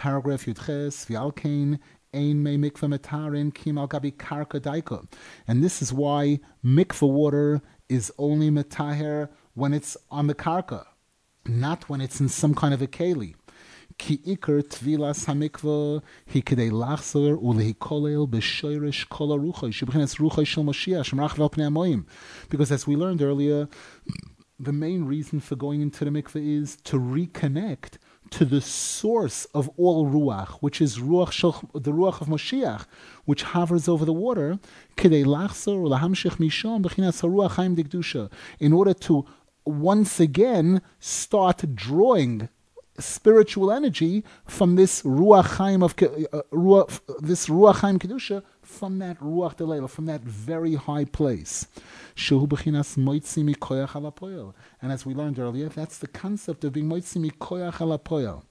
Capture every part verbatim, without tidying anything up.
paragraph Yudches, V'alkein, Ein me mikveh metarin kim al gabi karka daika. And this is why mikveh water is only metaher when it's on the karka, not when it's in some kind of a keli. Ki ikar tvilas hamikveh hikidei lachzor ulehikolel b'shoirish kol haruchos sheb'chinas ruchos shel Moshiach shemrach vel pnei hamoyim. Because as we learned earlier, the main reason for going into the mikveh is to reconnect to the source of all ruach, which is ruach shel, the ruach of Moshiach, which hovers over the water. Kidei lachzor ulehamshich misham b'chinas haruach chaim dikdusha, in order to once again start drawing spiritual energy from this ruach chaim of uh, ruach, this ruach chaim kedusha, from that ruach delayla, from that very high place. Shehu b'chinas moitzi mikoyach al hapoel. And as we learned earlier, that's the concept of being moitzi mikoyach al hapoel.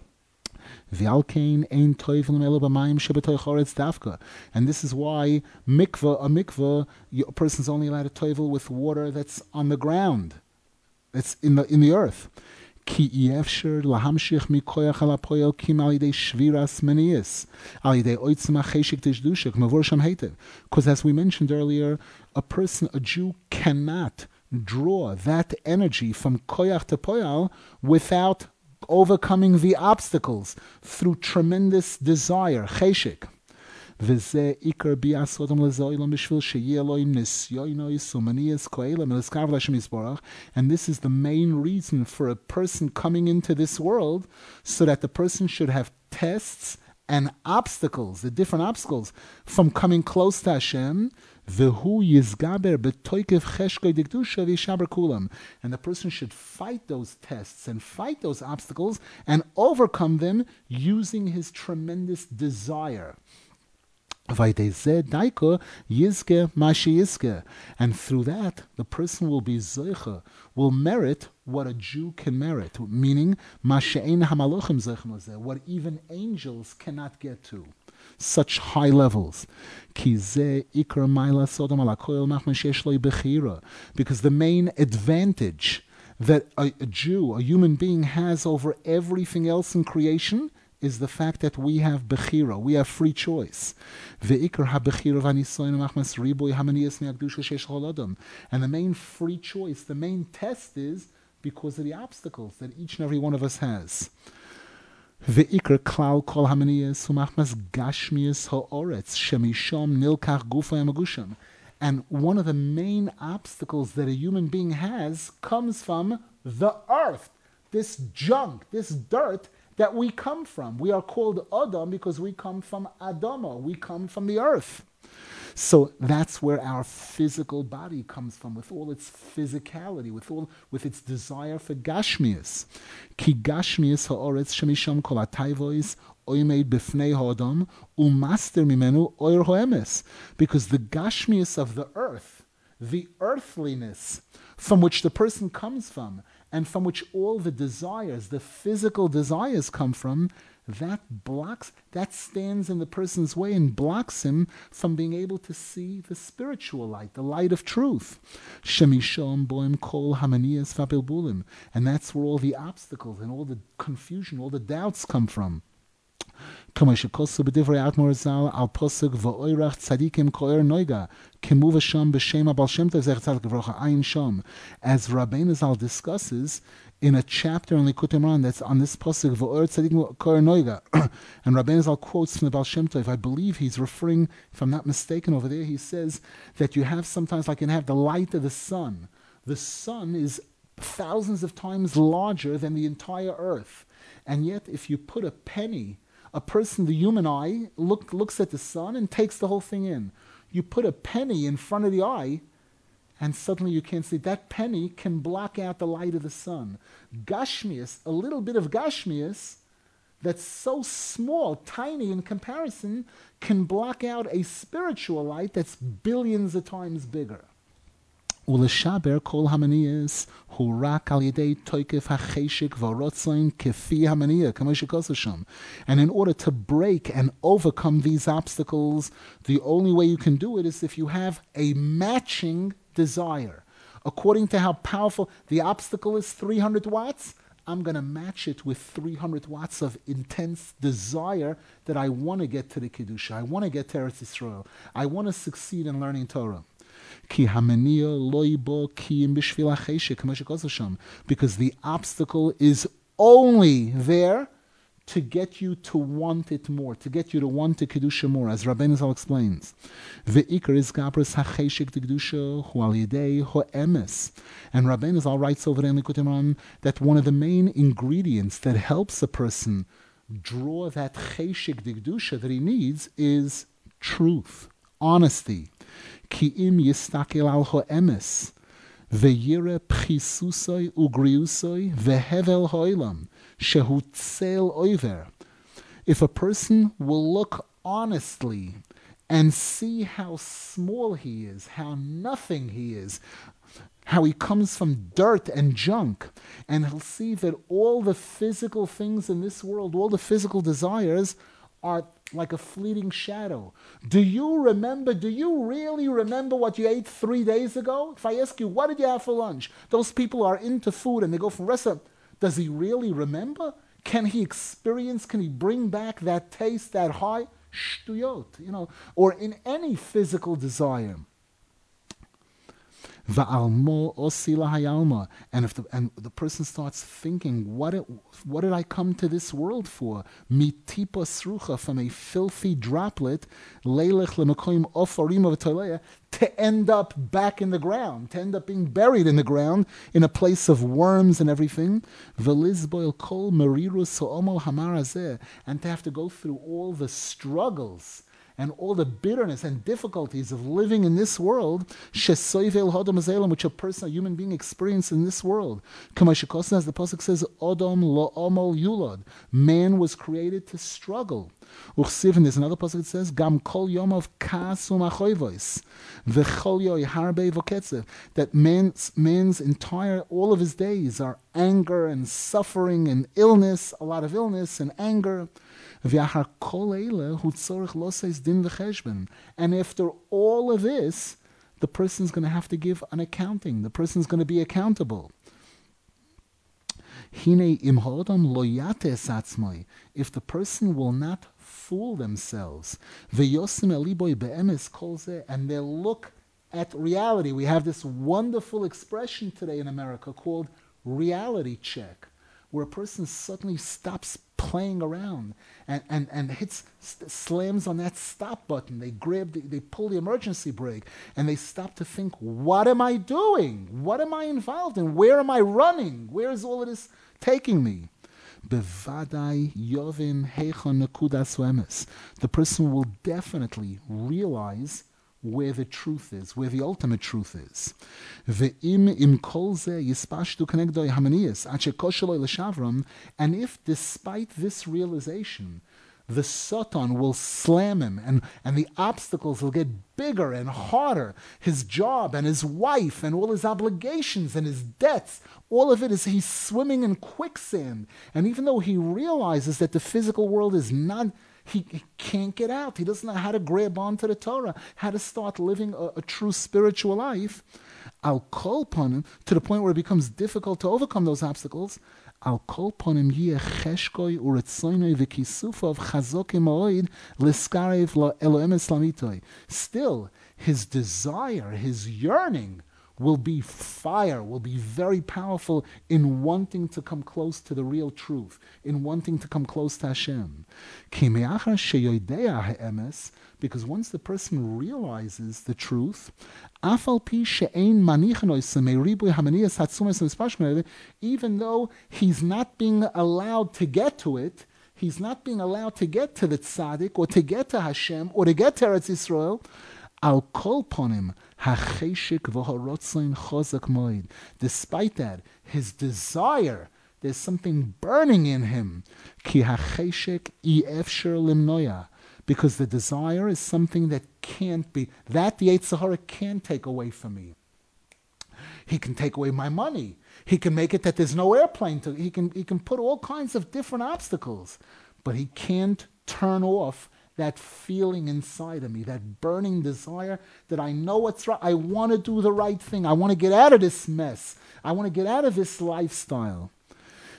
V'alkein ein toiv l'melo b'mayim shebetoich oretz dafka. And this is why mikveh, a mikveh, a person's only allowed to toivel with water that's on the ground, that's in the in the earth. Ki yefsher lahamshich mikoyach al hapoel kim al yidei shviras meniyas al yidei oitzma cheshik tishdusha k'mavur sham heitev. Because as we mentioned earlier, a person, a Jew, cannot draw that energy from koyach to poyal without overcoming the obstacles through tremendous desire, cheshik. וזה עיקר ביאס אדם לזוילם בשביל שיהיה לו ניסיונוס ומניעס כאלה מלזכר להשם יסבורך. And this is the main reason for a person coming into this world, so that the person should have tests and obstacles, the different obstacles, from coming close to Hashem. והוא יסגבר בתוקף חשקי דקדושה וישבר כולם. And the person should fight those tests and fight those obstacles and overcome them using his tremendous desire. And through that, the person will be zeicha, will merit what a Jew can merit, meaning what even angels cannot get to, such high levels. Because the main advantage that a, a Jew, a human being, has over everything else in creation is the fact that we have bechira, we have free choice. And the main free choice, the main test is because of the obstacles that each and every one of us has. And one of the main obstacles that a human being has comes from the earth, this junk, this dirt that we come from. We are called Adam because we come from Adama. We come from the earth. So that's where our physical body comes from, with all its physicality, with all with its desire for Gashmias. Ki Gashmias ha'oretz shemisham kol ha'tayvois oimeid b'fnei ha'adam u'master mimenu oir ho'emes. Because the Gashmias of the earth, the earthliness from which the person comes from, and from which all the desires, the physical desires come from, that blocks, that stands in the person's way and blocks him from being able to see the spiritual light, the light of truth. Shemishom boim kol hamaniyas v'abilbulim. And that's where all the obstacles and all the confusion, all the doubts come from. As Rabbeinu Zal discusses in a chapter in Likutei Moharan that's on this pasuk V'oir Tzadikim Ko'er Noiga, and Rabbeinu Zal quotes from the Baal Shem Tov. I believe he's referring, if I'm not mistaken, over there. He says that you have sometimes, like you have the light of the sun. The sun is thousands of times larger than the entire earth, and yet if you put a penny, a person, the human eye, look, looks at the sun and takes the whole thing in. You put a penny in front of the eye, and suddenly you can't see. That penny can block out the light of the sun. Gashmias, a little bit of Gashmias, that's so small, tiny in comparison, can block out a spiritual light that's billions of times bigger. ולשבר כל המניעס הוא רק על ידי תוקף החשק והרצון כפי המניע, כמו שכתוב שם. And in order to break and overcome these obstacles, the only way you can do it is if you have a matching desire. According to how powerful the obstacle is, three hundred watts, I'm going to match it with three hundred watts of intense desire that I want to get to the Kedusha. I want to get to Eretz Yisrael. I want to succeed in learning Torah. Because the obstacle is only there to get you to want it more, to get you to want the Kedusha more, as Rabbeinu Zal explains. And Rabbeinu Zal writes over there in Likutei Moharan that one of the main ingredients that helps a person draw that cheshik Kedusha that he needs is truth, honesty. Ki im yistakel al ha'emes, ve'yire pchisusoi ugriusoi ve'hevel ha'olam, shehu tzel oiver. If a person will look honestly and see how small he is, how nothing he is, how he comes from dirt and junk, and he'll see that all the physical things in this world, all the physical desires are like a fleeting shadow. Do you remember, do you really remember what you ate three days ago? If I ask you, what did you have for lunch? Those people are into food and they go from restaurant. Does he really remember? Can he experience, can he bring back that taste, that high? Shtuyot, you know, or in any physical desire. Va'almo osila hayalma, and if the and the person starts thinking, what it, what did I come to this world for? Mitipa srucha, from a filthy droplet, leilech lemekoyim ofarim of toleya, to end up back in the ground, to end up being buried in the ground in a place of worms and everything. Velizboil kol merirus so'omo hamarazeh, and to have to go through all the struggles and all the bitterness and difficulties of living in this world, which a person, a human being, experiences in this world. As the Pasuk says, Odom lo omol yulad, man was created to struggle. And there's another Pasuk that says, Gam kol yom of kas u'machoyvos, v'chol yoy harbe v'ketzev, that man's, man's entire, all of his days are anger and suffering and illness, a lot of illness and anger. And after all of this, the person's going to have to give an accounting. The person's going to be accountable. If the person will not fool themselves, and they look at reality. We have this wonderful expression today in America called reality check, where a person suddenly stops playing around and, and, and hits, st- slams on that stop button. They grab, the, they pull the emergency brake, and they stop to think, what am I doing? What am I involved in? Where am I running? Where is all of this taking me? Bevadai yovin heichon nekudas emes. The person will definitely realize where the truth is, where the ultimate truth is. And if, despite this realization, the Satan will slam him, and, and the obstacles will get bigger and harder, his job and his wife and all his obligations and his debts, all of it is he's swimming in quicksand. And even though he realizes that the physical world is not, He, he can't get out. He doesn't know how to grab onto the Torah, how to start living a, a true spiritual life. I'll call upon him to the point where it becomes difficult to overcome those obstacles. I'll call upon him cheshkoi uretzoinoi v'kisufav chazokim ma'oid leskarev Elohim eslamitoi. Still, his desire, his yearning will be fire, will be very powerful in wanting to come close to the real truth, in wanting to come close to Hashem. Because once the person realizes the truth, even though he's not being allowed to get to it, he's not being allowed to get to the tzaddik, or to get to Hashem, or to get to Eretz Yisrael, I'll call upon him. Despite that, his desire, there's something burning in him. Because the desire is something that can't be, that the Yetzer Hara can't take away from me. He can take away my money. He can make it that there's no airplane to, he can, he can put all kinds of different obstacles, but he can't turn off that feeling inside of me, that burning desire that I know what's right. I want to do the right thing. I want to get out of this mess. I want to get out of this lifestyle.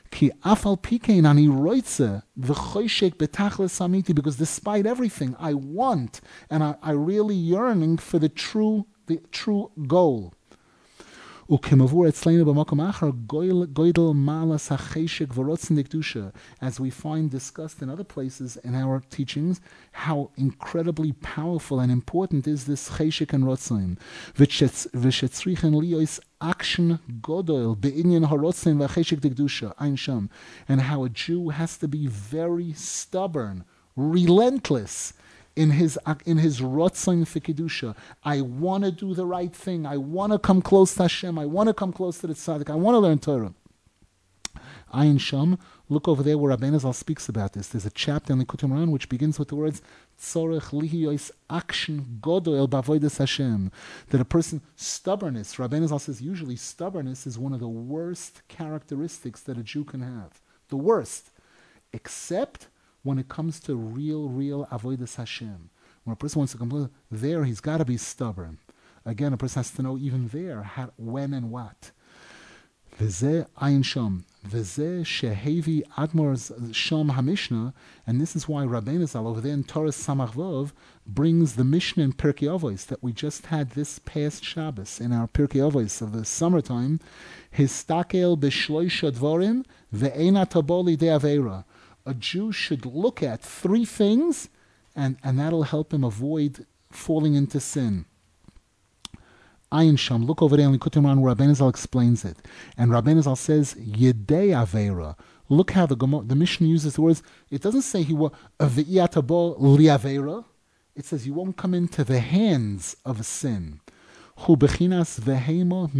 Ki afal pikein ani roitze v'choshek betachlis amiti, because despite everything, I want and I, I really yearning for the true, the true goal. Ukemavur etzleinu b'makom achar goydel malas hacheshek v'rotzen dekdusha, as we find discussed in other places in our teachings, how incredibly powerful and important is this cheshek and rotzen. V'shetzrichen liyos action godol be'inyan harotzen v'cheshek dekdusha ein sham, and how a Jew has to be very stubborn, relentless in his in his rotzen for kedusha. I want to do the right thing. I want to come close to Hashem. I want to come close to the tzaddik. I want to learn Torah. Ayin Sham, look over there where Rabbeinu Zal speaks about this. There's a chapter in the Likutei Moharan which begins with the words Tzorech lihiyos action godol b'avodas Hashem. That a person, stubbornness, Rabbeinu Zal says usually stubbornness is one of the worst characteristics that a Jew can have. The worst. Except when it comes to real, real avodas Hashem. When a person wants to come there, he's got to be stubborn. Again, a person has to know even there how, when and what. V'zeh ayin sham. V'zeh shehevi admor sham hamishna. And this is why Rabbeinu Zal over there in Torah Samach Vov brings the Mishnah in Pirkei Avos that we just had this past Shabbos in our Pirkei Avos of the summertime. Histakel b'shloisha dvorim ve'ena taboli de aveira. A Jew should look at three things, and, and that'll help him avoid falling into sin. Ayin Sham, look over there in Likutei Moharan where Rabbeinu Zal explains it. And Rabbeinu Zal says, Yedei Aveira. Look how the, the Mishnah uses the words. It doesn't say he will, V'iyatabo li Aveira. It says you won't come into the hands of a sin. This is tied into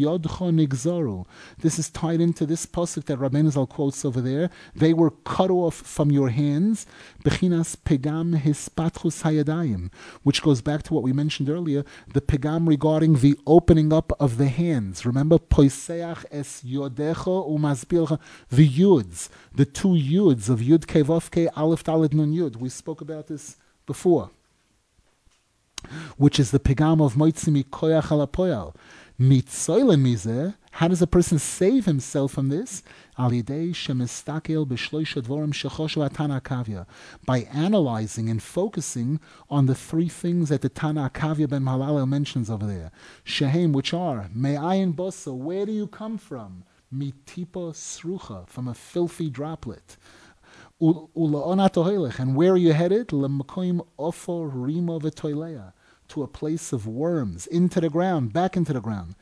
this pasuk that Rabbeinu Zal quotes over there. They were cut off from your hands. Bechinas pegam hispatchus hayadayim, which goes back to what we mentioned earlier, the pegam regarding the opening up of the hands. Remember, poiseach es yodecho umazbilcha, the yuds, the two yuds of yud ke vav ke aleph dalet nun yud. We spoke about this before, which is the pegam of moitzi mikoyach alapoyal. Mitzoyle mizeh, how does a person save himself from this? Al yidei shemistakel b'shloisha dvorim shechoshu atana kavya, by analyzing and focusing on the three things that the Tana Kavya ben Mahalalel mentions over there. Shehem, which are me'ayin bosa, where do you come from? Mitipa srucha, from a filthy droplet. And where are you headed? To a place of worms, into the ground, back into the ground.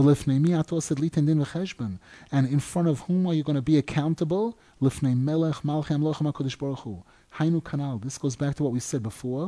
And in front of whom are you going to be accountable? This goes back to what we said before.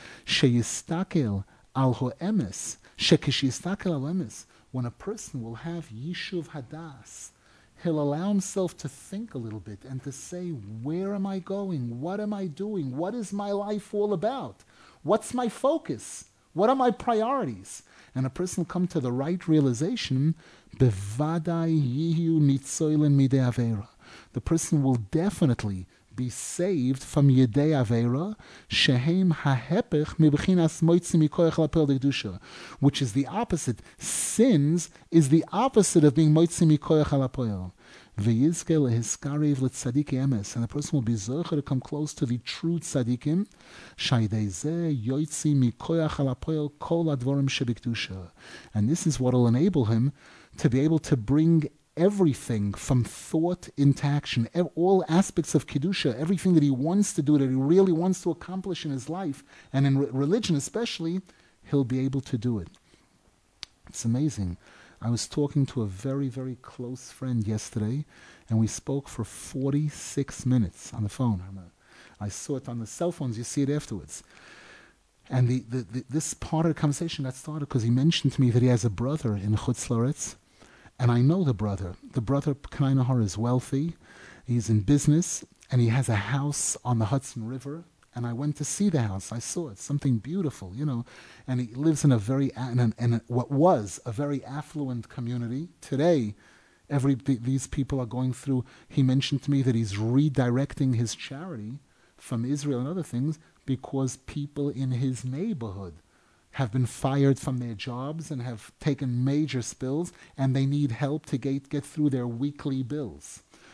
When a person will have Yishuv Hadas, he'll allow himself to think a little bit and to say, where am I going? What am I doing? What is my life all about? What's my focus? What are my priorities? And a person will come to the right realization, Bevadai yihu nitzoilen midei avera. The person will definitely be saved from Yedei Aveira, Shehem hahepech mibchinas moitzi mikoyach lapel dekdusha, which is the opposite. Sins is the opposite of being moitzi mikoyach lapel. V'yizke lehiskarev letzadike emes, and the person will be zocher to come close to the true tzadikim. Shaydei zeh yoitzi mikoyach lapel kol advorim shebikdusha, and this is what will enable him to be able to bring everything from thought into action, all aspects of Kedusha, everything that he wants to do, that he really wants to accomplish in his life, and in re- religion especially, he'll be able to do it. It's amazing. I was talking to a very, very close friend yesterday, and we spoke for forty-six minutes on the phone. I saw it on the cell phones, you see it afterwards. And the, the, the, this part of the conversation got started because he mentioned to me that he has a brother in Chutz La'aretz. And I know the brother. The brother, Kanai Nahar, is wealthy. He's in business, and he has a house on the Hudson River. And I went to see the house. I saw it. Something beautiful, you know. And he lives in a very, in, a, in a, what was a very affluent community. Today, every these people are going through. He mentioned to me that he's redirecting his charity from Israel and other things because people in his neighborhood have been fired from their jobs and have taken major spills, and they need help to get, get through their weekly bills.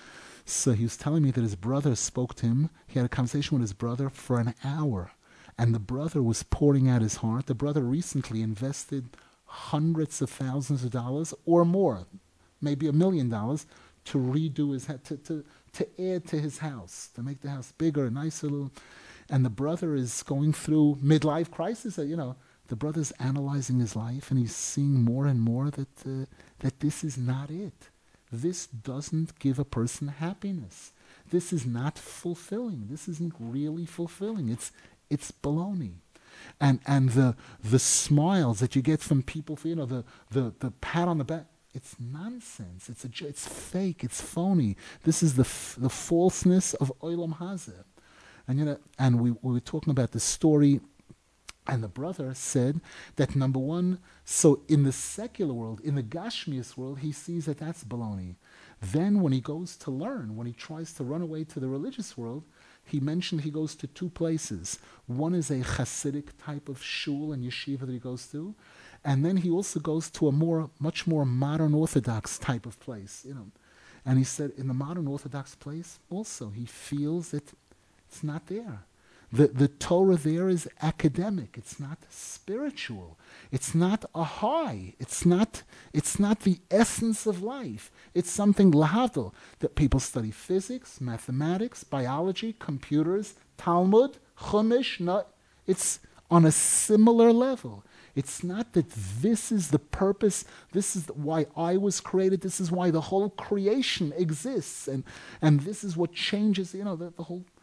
So he was telling me that his brother spoke to him. He had a conversation with his brother for an hour. And the brother was pouring out his heart. The brother recently invested hundreds of thousands of dollars or more, maybe a million dollars, to redo his to, to to add to his house, to make the house bigger, nicer. Little. And the brother is going through midlife crisis. You know, the brother's analyzing his life, and he's seeing more and more that uh, that this is not it. This doesn't give a person happiness. This is not fulfilling. This isn't really fulfilling. It's it's baloney. And and the the smiles that you get from people, for, you know, the, the, the pat on the back, it's nonsense. It's a it's fake. It's phony. This is the f- the falseness of Olam Hazeh. And you know, and we, we were talking about the story, and the brother said that number one, so in the secular world, in the Gashmias world, he sees that that's baloney. Then when he goes to learn, when he tries to run away to the religious world, he mentioned he goes to two places. One is a Hasidic type of shul and yeshiva that he goes to, and then he also goes to a more, much more modern Orthodox type of place. You know, and he said in the modern Orthodox place also he feels that it's not there. The the Torah there is academic. It's not spiritual. It's not a high. It's not it's not the essence of life. It's something lahadol that people study physics, mathematics, biology, computers, Talmud, Chumash. Not, it's on a similar level. It's not that this is the purpose. This is why I was created. This is why the whole creation exists, and and this is what changes. You know, the, the whole.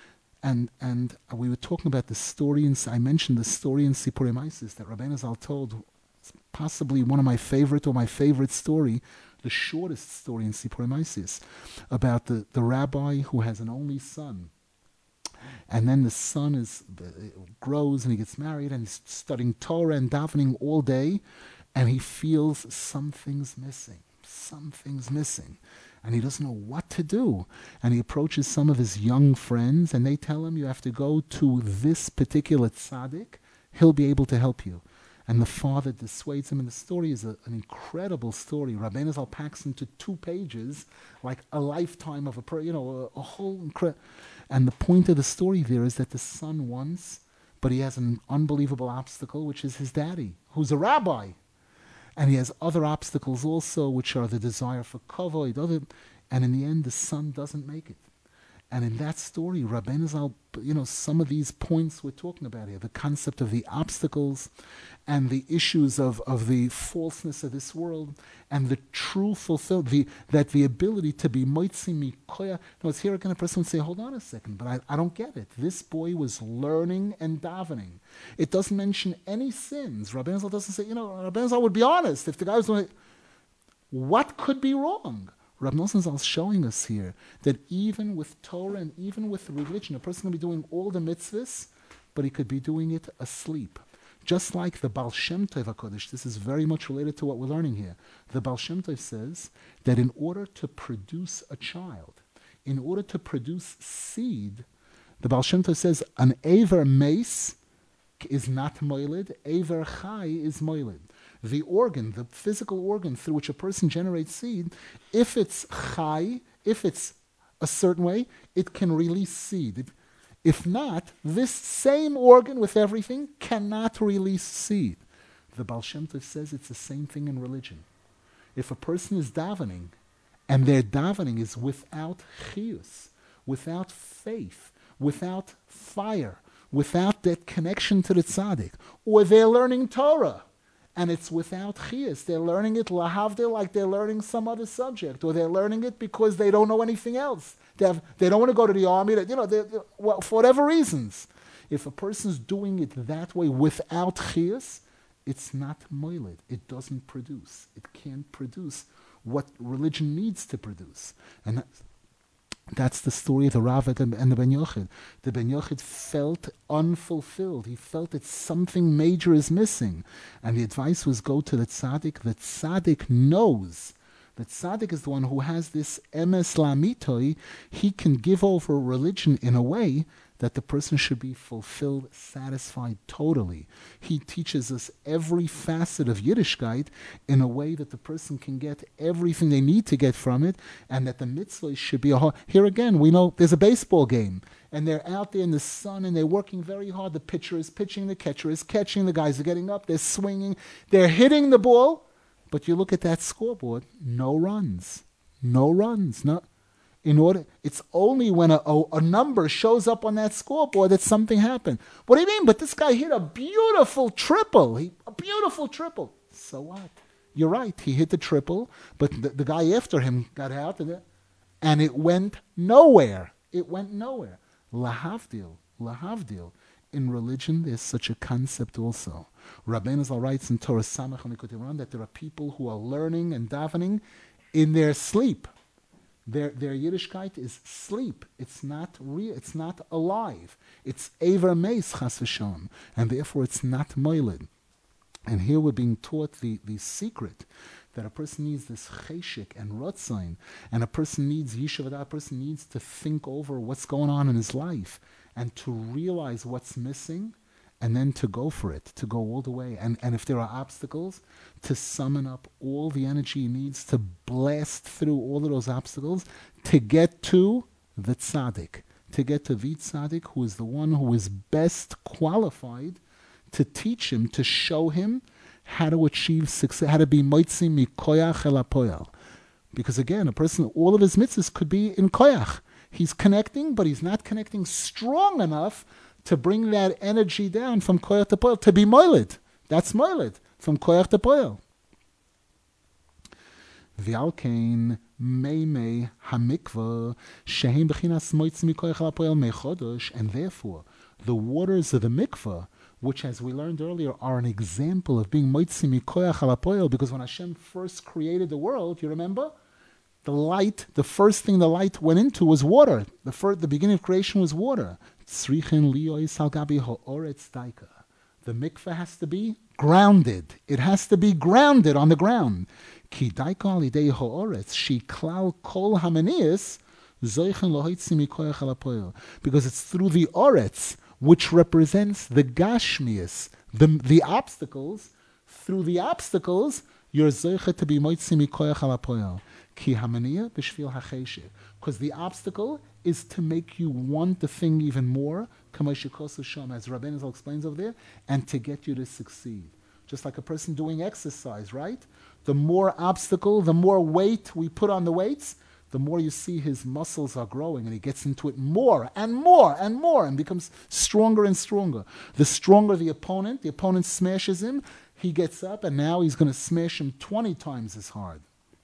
And and we were talking about the story, and I mentioned the story in Sipurei Maisis that Rabbeinu Zal told. It's possibly one of my favorite or my favorite story, the shortest story in Sipurei Maisis, about the, the rabbi who has an only son. And then the son is uh, grows and he gets married and he's studying Torah and davening all day, and he feels something's missing. Something's missing. And he doesn't know what to do. And he approaches some of his young friends, and they tell him, you have to go to this particular tzaddik. He'll be able to help you. And the father dissuades him. And the story is a, an incredible story. Rabbeinu Zal packs into two pages, like a lifetime of a, you know, a, a whole incredible. And the point of the story there is that the son wants, but he has an unbelievable obstacle, which is his daddy, who's a rabbi. And he has other obstacles also, which are the desire for kavod, other, and in the end, the son doesn't make it. And in that story, Rabbeinu Zal, you know, some of these points we're talking about here, the concept of the obstacles and the issues of, of the falseness of this world and the true fulfillment, the, that the ability to be moitzi mikoya. Now, it's here again a person would say, hold on a second, but I, I don't get it. This boy was learning and davening. It doesn't mention any sins. Rabbeinu Zal doesn't say, you know, Rabbeinu Zal would be honest. If the guy was doing it, what could be wrong? Rav Nosson Zal is showing us here that even with Torah and even with religion, a person can be doing all the mitzvahs, but he could be doing it asleep. Just like the Baal Shem Tov HaKodesh, this is very much related to what we're learning here. The Baal Shem Tov says that in order to produce a child, in order to produce seed, the Baal Shem Tov says an Aver Meis is not moiled, Aver Chai is moiled. The organ, the physical organ through which a person generates seed, if it's chai, if it's a certain way, it can release seed. If not, this same organ with everything cannot release seed. The Baal Shem Tov says it's the same thing in religion. If a person is davening, and their davening is without chiyus, without faith, without fire, without that connection to the tzaddik, or they're learning Torah, and it's without chiyus. They're learning it lahavdil like they're learning some other subject, or they're learning it because they don't know anything else. They have, they don't want to go to the army. You know, they, well, for whatever reasons. If a person's doing it that way without chiyus, it's not moiled. It doesn't produce. It can't produce what religion needs to produce. And that's, that's the story of the Rav and the Ben Yochid. The Ben Yochid felt unfulfilled. He felt that something major is missing. And the advice was go to the tzaddik. The tzaddik knows. The tzaddik is the one who has this emes lamitoi. He can give over religion in a way that the person should be fulfilled, satisfied totally. He teaches us every facet of Yiddishkeit in a way that the person can get everything they need to get from it, and that the mitzvah should be a hard. Here again, we know there's a baseball game, and they're out there in the sun, and they're working very hard. The pitcher is pitching, the catcher is catching, the guys are getting up, they're swinging, they're hitting the ball, but you look at that scoreboard, no runs. No runs, no. In order, it's only when a, a, a number shows up on that scoreboard that something happened. What do you mean? But this guy hit a beautiful triple. He, a beautiful triple. So what? You're right. He hit the triple, but the, the guy after him got out, and it, and it went nowhere. It went nowhere. Lahavdil, lahavdil. In religion, there's such a concept also. Rabbeinu Zal writes in Torah Samach on Likutei that there are people who are learning and davening in their sleep. Their their Yiddishkeit is sleep. It's not real. It's not alive. It's Ever Meis Chas v'Shalom, and therefore it's not Moiled. And here we're being taught the, the secret that a person needs this cheshik and rotzain, and a person needs yeshiva. A person needs to think over what's going on in his life and to realize what's missing, and then to go for it, to go all the way. And, and if there are obstacles, to summon up all the energy he needs to blast through all of those obstacles to get to the tzaddik, to get to the tzaddik who is the one who is best qualified to teach him, to show him how to achieve success, how to be moitzi mikoyach el hapoyal. Because again, a person, all of his mitzvahs could be in koyach. He's connecting, but he's not connecting strong enough to bring that energy down from koyach to poil, to be moiled. That's moiled, from koyach to poil. V'alkein meimei hamikva shehem b'chinas moitz mikoyach ha'poil mechodosh, and therefore the waters of the mikvah, which, as we learned earlier, are an example of being moitzi mikoyach ha'poil, because when Hashem first created the world, you remember, the light, the first thing the light went into was water. The first, the beginning of creation was water. The mikveh has to be grounded. It has to be grounded on the ground. Because it's through the oretz, which represents the gashmias, the, the obstacles. Through the obstacles, you're zoicha to be moitzi mikoyach halapoyel. Because the obstacle is to make you want the thing even more, as Rabbeinu Zal explains over there, and to get you to succeed. Just like a person doing exercise, right? The more obstacle, the more weight we put on the weights, the more you see his muscles are growing, and he gets into it more and more and more and becomes stronger and stronger. The stronger the opponent, the opponent smashes him, he gets up, and now he's going to smash him twenty times as hard.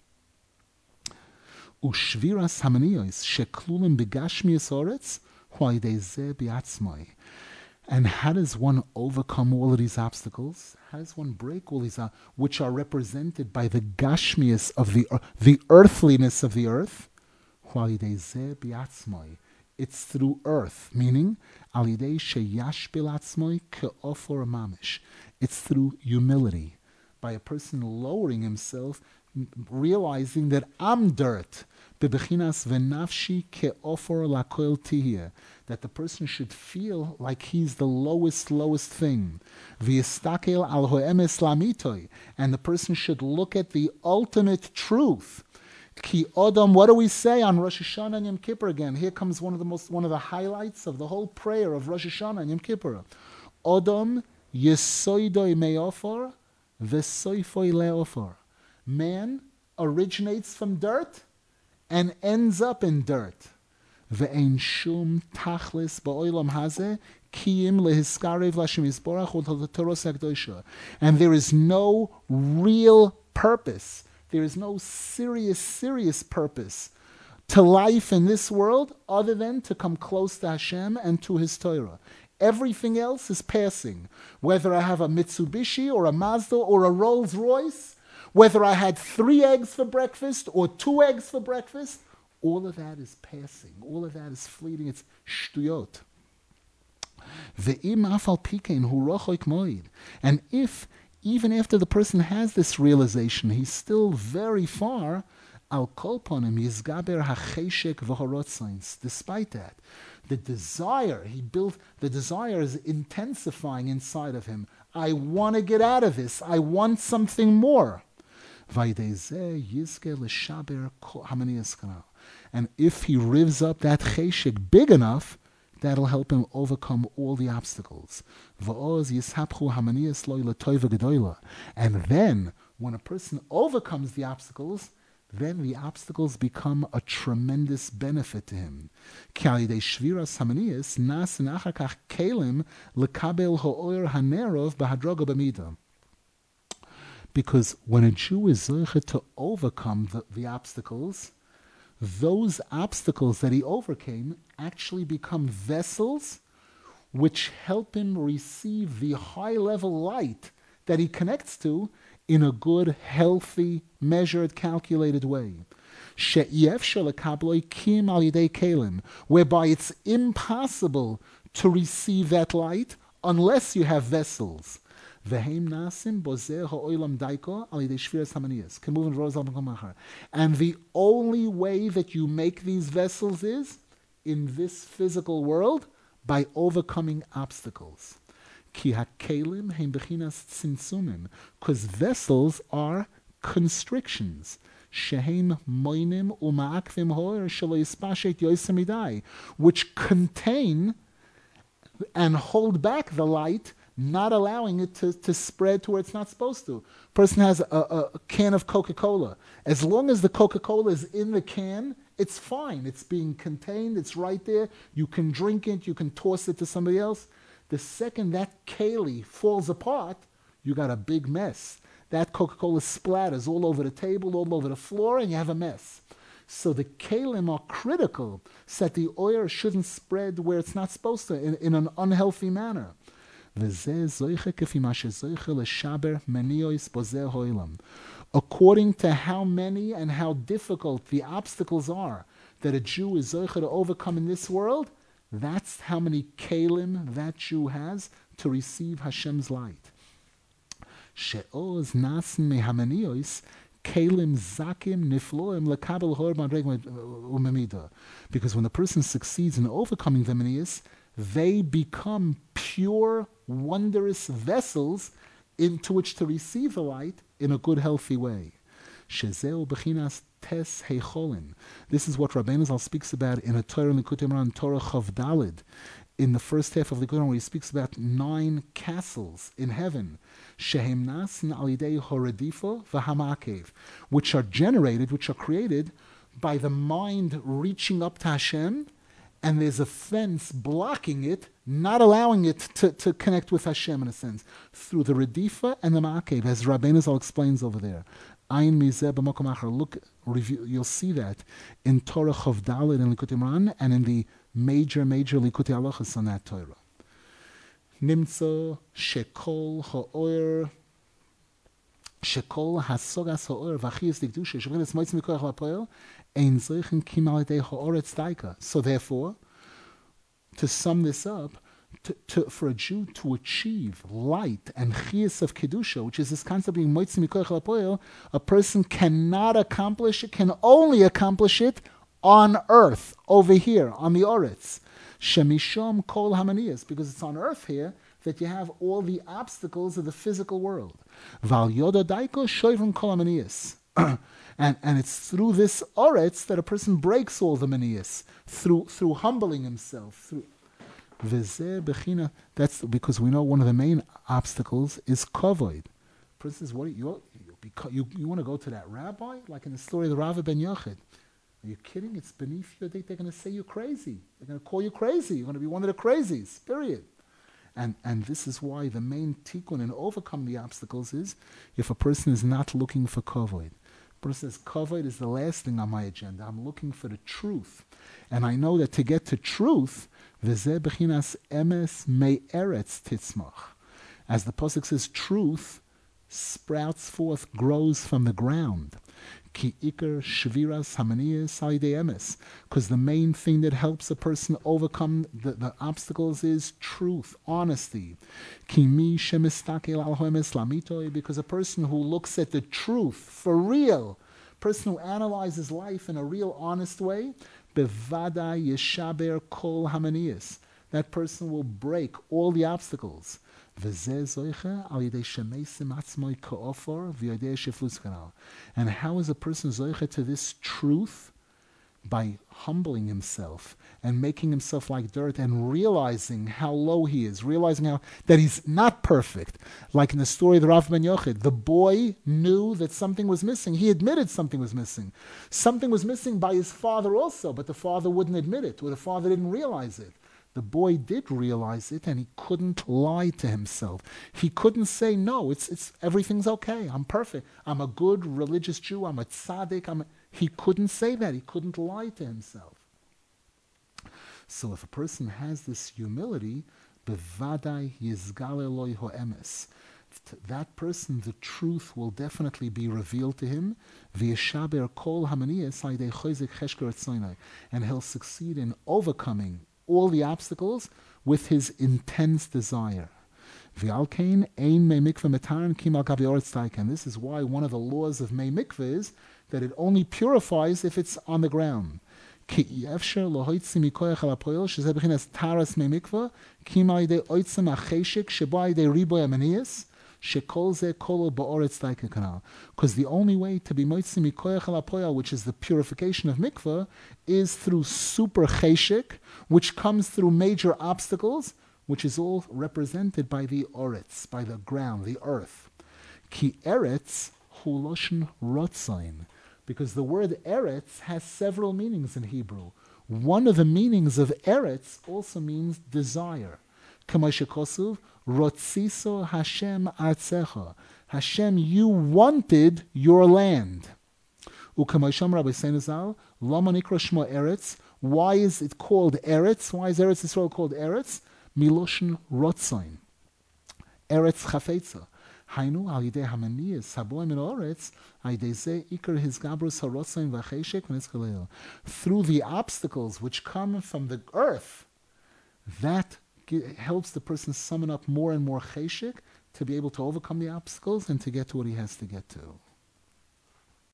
Ushviras hamaniyos sheklulim begashmius oretz huaydei biatzmai. And how does one overcome all of these obstacles? How does one break all these, uh, which are represented by the gashmius of the uh, the earthliness of the earth? Huaydei biatzmai. It's through earth, meaning alidei sheyash bilatzmai keofor mamish. It's through humility, by a person lowering himself, realizing that I'm dirt. Bebechinas v'nafshi ke'ofor lakoil tihya, that the person should feel like he's the lowest, lowest thing. V'yistakel al ho'emes lamitoy, and the person should look at the ultimate truth. Ki odom, what do we say on Rosh Hashanah and Yom Kippur again? Here comes one of the most, one of the highlights of the whole prayer of Rosh Hashanah and Yom Kippur. Odom yesoidoi me'ofor v'soifoi le'ofor. Man originates from dirt and ends up in dirt. Ve'ein shum tachlis ba'olam hazeh kiyim lehiskarev l'Hashem yisborach u'toros hakdosha. And there is no real purpose. There is no serious, serious purpose to life in this world other than to come close to Hashem and to His Torah. Everything else is passing. Whether I have a Mitsubishi or a Mazda or a Rolls Royce, whether I had three eggs for breakfast or two eggs for breakfast, all of that is passing. All of that is fleeting. It's shtuyot. And if, even after the person has this realization, he's still very far, Al kolponim yizgaber hacheshek v'horotzains. Despite that, the desire he built, the desire is intensifying inside of him. I want to get out of this. I want something more. And if he revs up that cheshek big enough, that'll help him overcome all the obstacles. And then, when a person overcomes the obstacles, then the obstacles become a tremendous benefit to him. Because when a Jew is zoche to overcome the, the obstacles, those obstacles that he overcame actually become vessels which help him receive the high-level light that he connects to in a good, healthy, measured, calculated way. Whereby it's impossible to receive that light unless you have vessels. And the only way that you make these vessels is in this physical world by overcoming obstacles. Because vessels are constrictions, which contain and hold back the light, not allowing it to, to spread to where it's not supposed to. Person has a, a, a can of Coca-Cola. As long as the Coca-Cola is in the can, it's fine. It's being contained. It's right there. You can drink it. You can toss it to somebody else. The second that keli falls apart, you got a big mess. That Coca-Cola splatters all over the table, all over the floor, and you have a mess. So the kelim are critical so that the oil shouldn't spread where it's not supposed to, in, in an unhealthy manner. According to how many and how difficult the obstacles are that a Jew is zoche to overcome in this world, that's how many kelim that Jew has to receive Hashem's light. She'oz nasen mehamaniyos kelim zakim nifloim lekabel hor umemida. Because when the person succeeds in overcoming the manias, they become pure, wondrous vessels into which to receive the light in a good, healthy way. Shezeu bechinas tes heicholin. This is what Rabbeinu Zal speaks about in a Torah Likutei Moharan, Torah Chav Daled, in the first half of the Likutei Moharan, where he speaks about nine castles in heaven, shehem nasen al yidei horedifa v'hamakev, which are generated, which are created by the mind reaching up to Hashem, and there's a fence blocking it, not allowing it to, to connect with Hashem in a sense, through the redifa and the ma'akev, as Rabbeinu Zal explains over there. Ayin mizeh b'makom acher. Look, review, you'll see that in Torah Chav Daled and Likutei Moharan, and in the major, major Likutei Halachos on that Torah. Nimtzo shekol ha'oyer, shekol hasogas ha'oyer v'achiyas dikdusha shevchenes moitzim mikoach la'poel ein zoichen kim al yedei ha'oretz daika. So therefore, to sum this up, To, to, for a Jew to achieve light and chiyas of kedusha, which is this concept of being moitzim mikoach la'poel, a person cannot accomplish it, can only accomplish it on earth, over here, on the Oretz. Shemishom kol hamaniyas, because it's on earth here that you have all the obstacles of the physical world. Val yoda daiko shoivim kol hamaniyas. And, and it's through this Oretz that a person breaks all the maniyas, through, through humbling himself, through... That's because we know one of the main obstacles is kavod. For instance, what you you you want to go to that rabbi, like in the story of the Rav ben Yochid? Are you kidding? It's beneath you. They, they're going to say you're crazy. They're going to call you crazy. You're going to be one of the crazies. Period. And and this is why the main tikkun in overcoming the obstacles is if a person is not looking for kavod. A person says kavod is the last thing on my agenda. I'm looking for the truth, and I know that to get to truth. As the pasuk says, truth sprouts forth, grows from the ground. Because the main thing that helps a person overcome the, the obstacles is truth, honesty. Because a person who looks at the truth for real, person who analyzes life in a real honest way, bevada yeshaber kol hamanias. That person will break all the obstacles. And how is a person zoiche to this truth? By humbling himself and making himself like dirt and realizing how low he is, realizing how that he's not perfect. Like in the story of the Rav Ben Yochid, the boy knew that something was missing. He admitted something was missing. Something was missing by his father also, but the father wouldn't admit it, or the father didn't realize it. The boy did realize it, and he couldn't lie to himself. He couldn't say, no, it's it's everything's okay. I'm perfect. I'm a good religious Jew. I'm a tzaddik. I'm a... He couldn't say that. He couldn't lie to himself. So if a person has this humility, bevadai yizgale loy ho'emes, that person, the truth will definitely be revealed to him. V'yeshaber kol hamaniyas aydei chozik cheshker etzoinai, and he'll succeed in overcoming all the obstacles with his intense desire. And this is why one of the laws of Mei Mikveh is that it only purifies if it's on the ground. Because the only way to be moitzi mikoyach halapoyal, which is the purification of mikveh, is through super cheshik, which comes through major obstacles, which is all represented by the oretz, by the ground, the earth. Ki eretz hu loshen rotzain, because the word eretz has several meanings in Hebrew. One of the meanings of eretz also means desire. Kamashikosuv, Rotziso Hashem Artzecha. Hashem, you wanted your land. Ukamasham Rabbi Seinazal, Lama Nikra Shmo Eretz. Why is it called Eretz? Why is Eretz Yisrael called Eretz? Miloshin Rotzain. Eretz Chafetza. Hainu al yidei hamaniyas haboim in oretz ayidei ze ikar his gabrus harotzain v'cheshek v'nitzkalel. Through the obstacles which come from the earth, that helps the person summon up more and more cheshik to be able to overcome the obstacles and to get to what he has to get to.